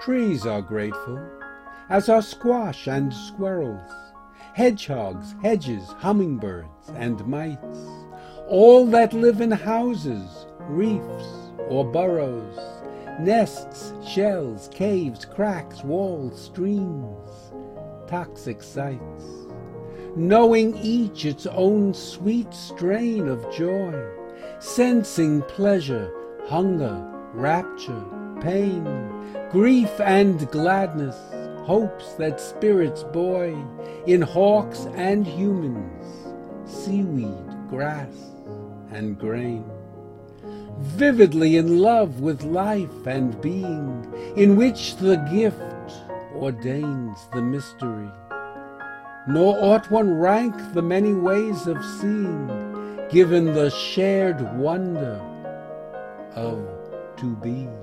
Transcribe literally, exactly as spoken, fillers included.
Trees are grateful, as are squash and squirrels, hedgehogs, hedges, hummingbirds, and mites, all that live in houses, reefs, or burrows, nests, shells, caves, cracks, walls, streams, toxic sights, knowing each its own sweet strain of joy, sensing pleasure, hunger, rapture, pain, grief and gladness, hopes that spirits buoy in hawks and humans, seaweed, grass, and grain. Vividly in love with life and being, in which the gift ordains the mystery. Nor ought one rank the many ways of seeing, given the shared wonder of to be.